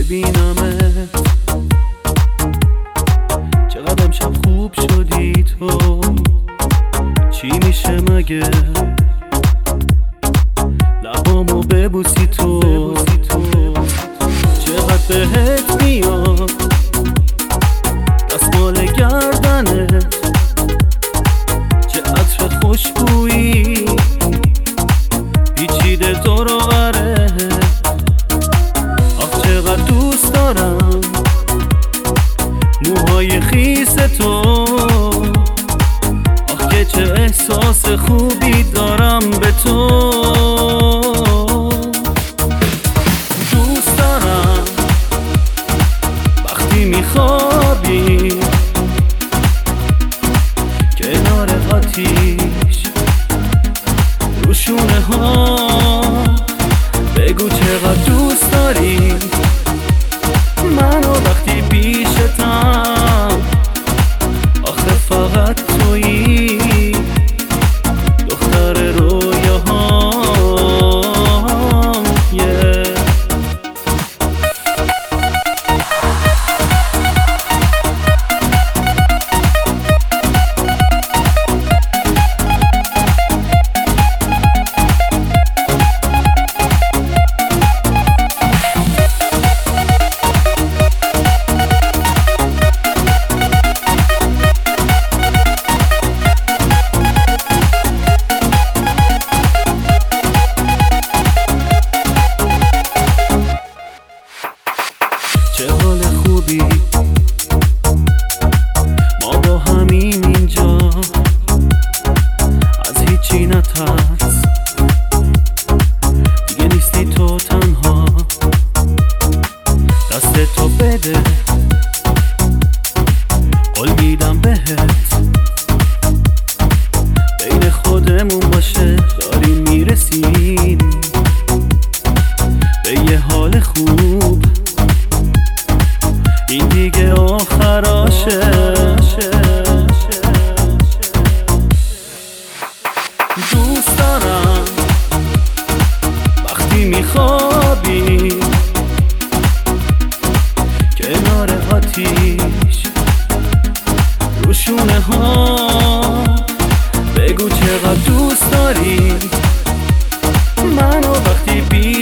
ببینمت، چقدر امشب خوب شدی تو. چی میشه مگه لبامو ببوسی تو، چقدر بهت میاد دستمال گردنت، چه عطر خوشبویی پیچیده دور و برت. آخ چقدر دوست دارم موهای خیس تو، آخ که چه احساس خوبی دارم به تو. دوست دارم وقتی میخوابی کنار آتیش رو شونه ها، بگو چقدر دوست داری منو وقتی پیشتم. آخه فقط تویی دختر رویاهام. چه حال خوبی ما با همیم اینجا، از هیچی نترس دیگه نیستی تو تنها. دست تو بده قول میدم بهت، بین خودمون باشه داریم میرسیم به یه حال خوب. این دیگه آخراشه. دوست دارم وقتی میخوابی کنار آتیش رو شونه ها، بگو چقدر دوست داری منو وقتی